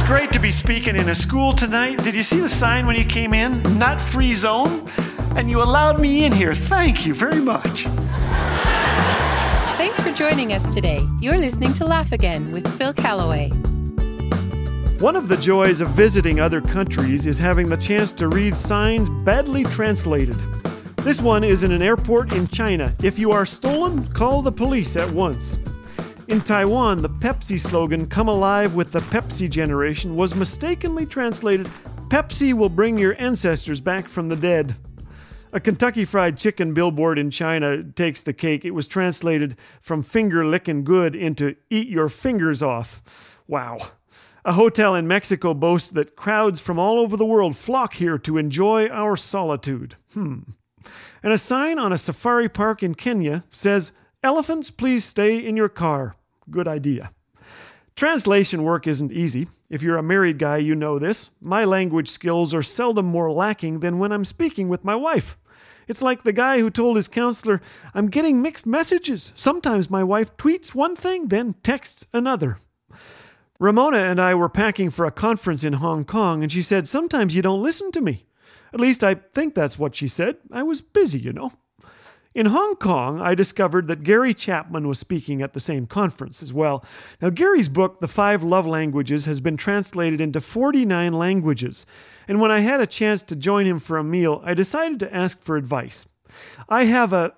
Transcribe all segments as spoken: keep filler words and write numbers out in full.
great to be speaking in a school tonight. Did you see the sign when you came in? Nut-free zone? And you allowed me in here. Thank you very much. Thanks for joining us today. You're listening to Laugh Again with Phil Callaway. One of the joys of visiting other countries is having the chance to read signs badly translated. This one is in an airport in China. If you are stolen, call the police at once. In Taiwan, the Pepsi slogan, "Come alive with the Pepsi generation," was mistakenly translated, "Pepsi will bring your ancestors back from the dead." A Kentucky Fried Chicken billboard in China takes the cake. It was translated from "finger licking good" into "eat your fingers off." Wow. A hotel in Mexico boasts that crowds from all over the world flock here to enjoy our solitude. Hmm. And a sign on a safari park in Kenya says, "Elephants, please stay in your car." Good idea. Translation work isn't easy. If you're a married guy, you know this. My language skills are seldom more lacking than when I'm speaking with my wife. It's like the guy who told his counselor, "I'm getting mixed messages. Sometimes my wife tweets one thing, then texts another." Ramona and I were packing for a conference in Hong Kong, and she said, "Sometimes you don't listen to me." At least I think that's what she said. I was busy, you know. In Hong Kong, I discovered that Gary Chapman was speaking at the same conference as well. Now, Gary's book, The Five Love Languages, has been translated into forty-nine languages. And when I had a chance to join him for a meal, I decided to ask for advice. I have a,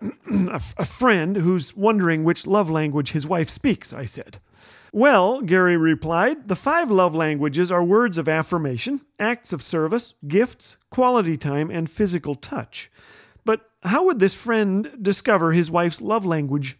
a friend who's wondering which love language his wife speaks, I said. "Well," Gary replied, "the five love languages are words of affirmation, acts of service, gifts, quality time, and physical touch." But how would this friend discover his wife's love language?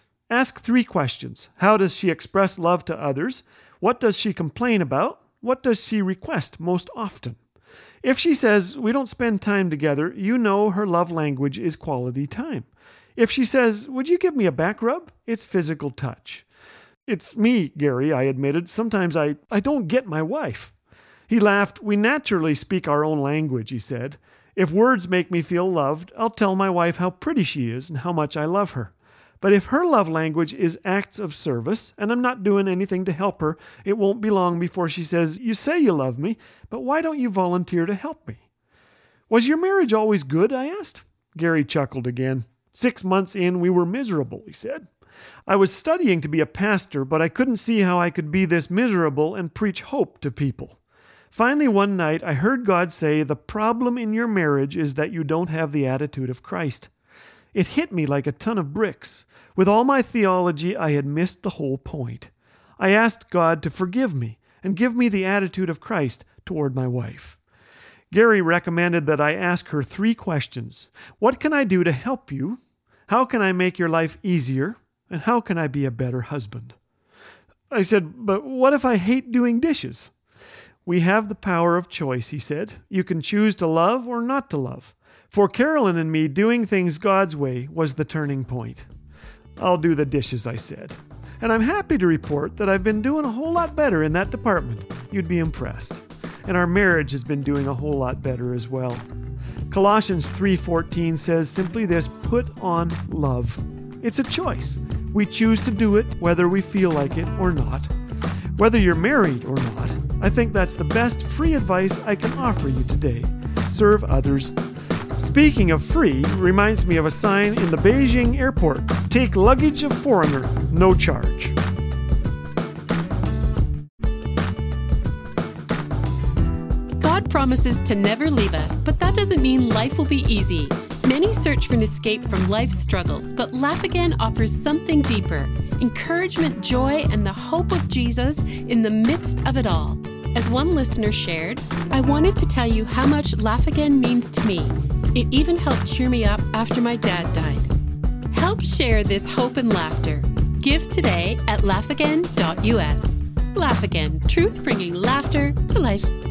Ask three questions. How does she express love to others? What does she complain about? What does she request most often? If she says, "We don't spend time together," you know her love language is quality time. If she says, "Would you give me a back rub?" it's physical touch. "It's me, Gary," I admitted. "Sometimes I, I don't get my wife." He laughed. "We naturally speak our own language," he said. "If words make me feel loved, I'll tell my wife how pretty she is and how much I love her. But if her love language is acts of service, and I'm not doing anything to help her, it won't be long before she says, 'You say you love me, but why don't you volunteer to help me?'" "Was your marriage always good?" I asked. Gary chuckled again. Six months in, we were miserable," he said. "I was studying to be a pastor, but I couldn't see how I could be this miserable and preach hope to people. Finally, one night, I heard God say, 'The problem in your marriage is that you don't have the attitude of Christ.' It hit me like a ton of bricks. With all my theology, I had missed the whole point. I asked God to forgive me and give me the attitude of Christ toward my wife." Gary recommended that I ask her three questions. What can I do to help you? How can I make your life easier? And how can I be a better husband? I said, "But what if I hate doing dishes?" "We have the power of choice," he said. "You can choose to love or not to love. For Carolyn and me, doing things God's way was the turning point." "I'll do the dishes," I said. And I'm happy to report that I've been doing a whole lot better in that department. You'd be impressed. And our marriage has been doing a whole lot better as well. Colossians three fourteen says simply this: put on love. It's a choice. We choose to do it whether we feel like it or not. Whether you're married or not, I think that's the best free advice I can offer you today. Serve others. Speaking of free, reminds me of a sign in the Beijing airport. Take luggage of foreigner, no charge. God promises to never leave us, but that doesn't mean life will be easy. Many search for an escape from life's struggles, but Laugh Again offers something deeper: encouragement, joy, and the hope of Jesus in the midst of it all. As one listener shared, "I wanted to tell you how much Laugh Again means to me. It even helped cheer me up after my dad died." Help share this hope and laughter. Give today at laugh again dot u s. Laugh Again, truth bringing laughter to life.